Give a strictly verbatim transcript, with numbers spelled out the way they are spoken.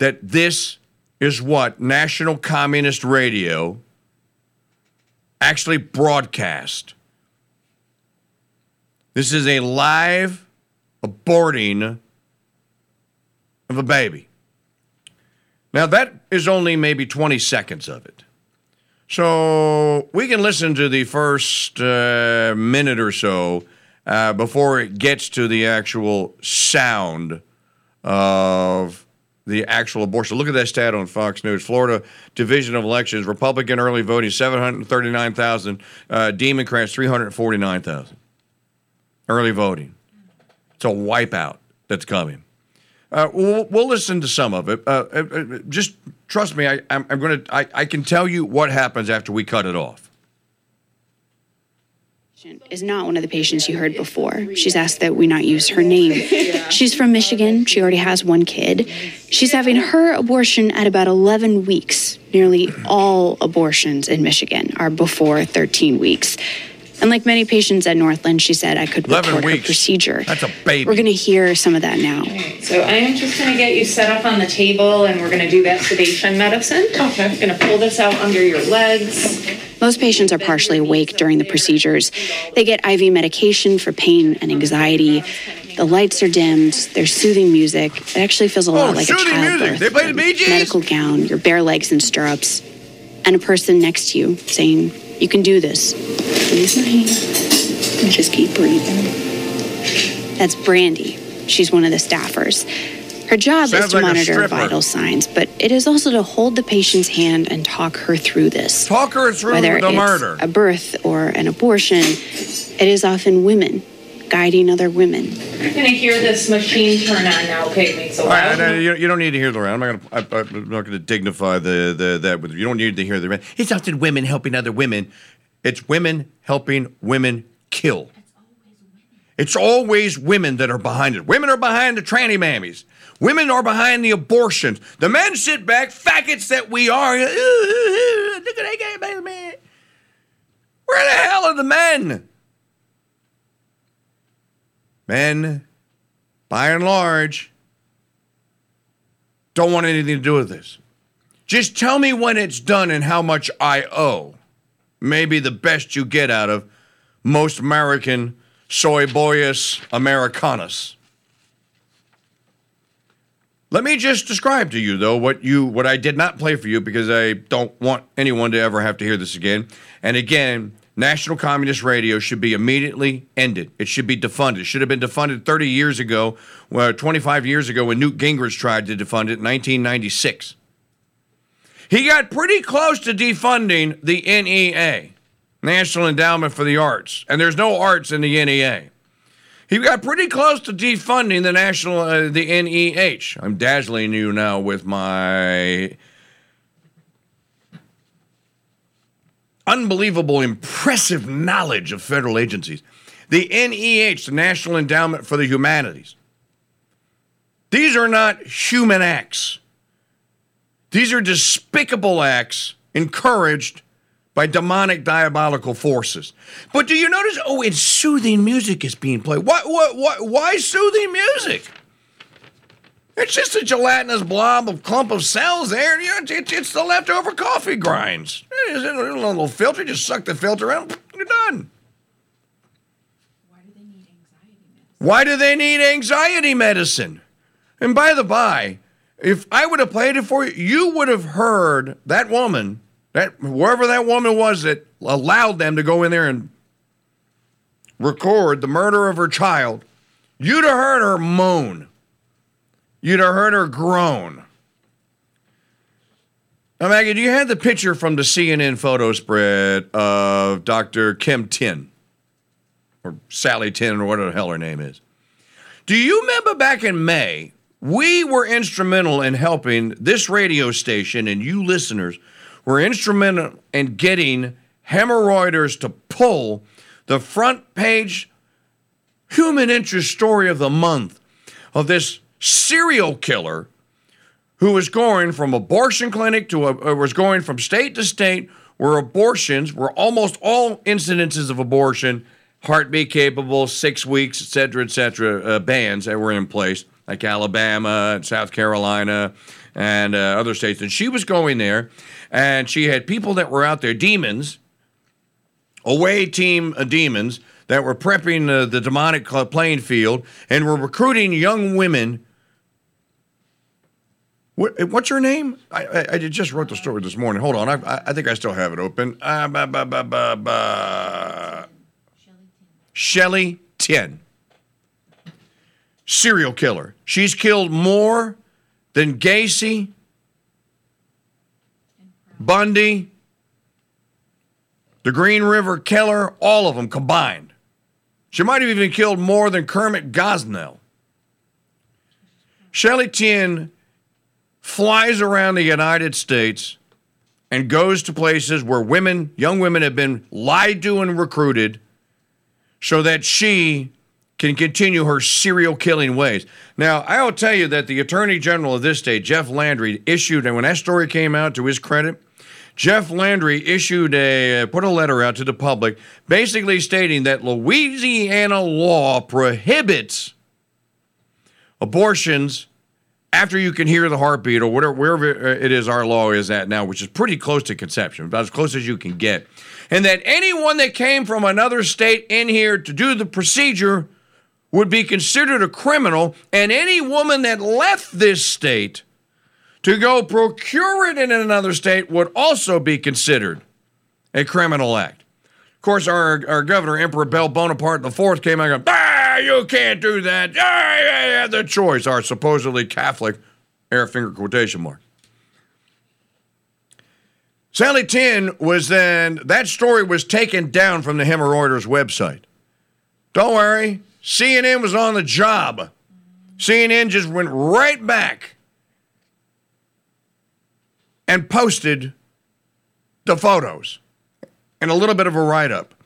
that this is what National Communist Radio actually broadcast. This is a live aborting of a baby. Now, that is only maybe twenty seconds of it. So we can listen to the first uh, minute or so uh, before it gets to the actual sound of the actual abortion. Look at that stat on Fox News. Florida Division of Elections, Republican early voting, seven hundred thirty-nine thousand. Uh, Democrats, three hundred forty-nine thousand. Early voting. It's a wipeout that's coming. Uh, we'll, we'll listen to some of it. Uh, uh, just trust me. I, I'm, I'm going to. I, I can tell you what happens after we cut it off. Is not one of the patients you heard before. She's asked that we not use her name. She's from Michigan. She already has one kid. She's having her abortion at about eleven weeks. Nearly all abortions in Michigan are before thirteen weeks. And like many patients at Northland, she said I could report her procedure. That's a baby. We're going to hear some of that now. So I am just going to get you set up on the table, and we're going to do that sedation medicine. Okay. I'm going to pull this out under your legs. Most patients are partially awake during the procedures. They get I V medication for pain and anxiety. The lights are dimmed. There's soothing music. It actually feels a lot oh, like a childbirth. They play the Bee Gees? Medical gown, your bare legs in stirrups, and a person next to you saying, "You can do this. Release my hand and just keep breathing." That's Brandy. She's one of the staffers. Her job Sounds is to like monitor vital signs, but it is also to hold the patient's hand and talk her through this. Talk her through Whether the it's murder. a birth or an abortion, it is often women guiding other women. You're going to hear this machine turn on now, Pygmy. So All right, no, you, you don't need to hear the round. I'm not going to. I'm not going to dignify the the that. With you don't need to hear the round. It's often women helping other women. It's women helping women kill. It's always women that are behind it. Women are behind the tranny mammies. Women are behind the abortions. The men sit back, faggots that we are. Look at that guy, man. Where the hell are the men? Men, by and large, don't want anything to do with this. Just tell me when it's done and how much I owe. Maybe the best you get out of most American soy boyus Americanus. Let me just describe to you, though, what you what I did not play for you because I don't want anyone to ever have to hear this again. And again, National Communist Radio should be immediately ended. It should be defunded. It should have been defunded thirty years ago, well, twenty-five years ago when Newt Gingrich tried to defund it in nineteen ninety-six. He got pretty close to defunding the N E A, National Endowment for the Arts, and there's no arts in the N E A. He got pretty close to defunding the national, uh, the N E H. I'm dazzling you now with my unbelievable, impressive knowledge of federal agencies. The N E H, the National Endowment for the Humanities. These are not human acts. These are despicable acts encouraged by demonic, diabolical forces. But do you notice, oh, it's soothing music is being played. Why, why, why, why soothing music? It's just a gelatinous blob of clump of cells there. You know, it's, it's the leftover coffee grinds. It's in a little filter. Just suck the filter out. You're done. Why do they need anxiety medicine? Why do they need anxiety medicine? And by the by, if I would have played it for you, you would have heard that woman, that whoever that woman was that allowed them to go in there and record the murder of her child, you'd have heard her moan. You'd have heard her groan. Now, Maggie, do you have the picture from the C N N photo spread of Doctor Kim Tin? Or Sally Tin, or whatever the hell her name is. Do you remember back in May, we were instrumental in helping this radio station, and you listeners were instrumental in getting Hemorrhoiders to pull the front page human interest story of the month of this serial killer who was going from abortion clinic to a, uh, was going from state to state where abortions were almost all incidences of abortion, heartbeat capable, six weeks, et cetera, et cetera, uh, bans that were in place. like Alabama and South Carolina and uh, other states. And she was going there, and she had people that were out there, demons, away team uh, demons, that were prepping uh, the demonic playing field and were recruiting young women. What, what's her name? I, I, I just wrote the story this morning. Hold on. I, I think I still have it open. Uh, bah, bah, bah, bah, bah. Shelley Tinn. Serial killer. She's killed more than Gacy, Bundy, the Green River Killer, all of them combined. She might have even killed more than Kermit Gosnell. Shelley Tinn flies around the United States and goes to places where women, young women have been lied to and recruited so that she can continue her serial killing ways. Now, I will tell you that the Attorney General of this state, Jeff Landry, issued, and when that story came out, to his credit, Jeff Landry issued a, put a letter out to the public basically stating that Louisiana law prohibits abortions after you can hear the heartbeat or whatever, wherever it is our law is at now, which is pretty close to conception, about as close as you can get. And that anyone that came from another state in here to do the procedure would be considered a criminal, and any woman that left this state to go procure it in another state would also be considered a criminal act. Of course, our, our governor, Emperor Bell Bonaparte the fourth, came out and goes, ah, you can't do that. Ah, yeah, yeah, the choice, our supposedly Catholic, air finger quotation mark. Shelley Tinn was then, that story was taken down from the Hemorrhoiders website. Don't worry, C N N was on the job. C N N just went right back and posted the photos and a little bit of a write-up.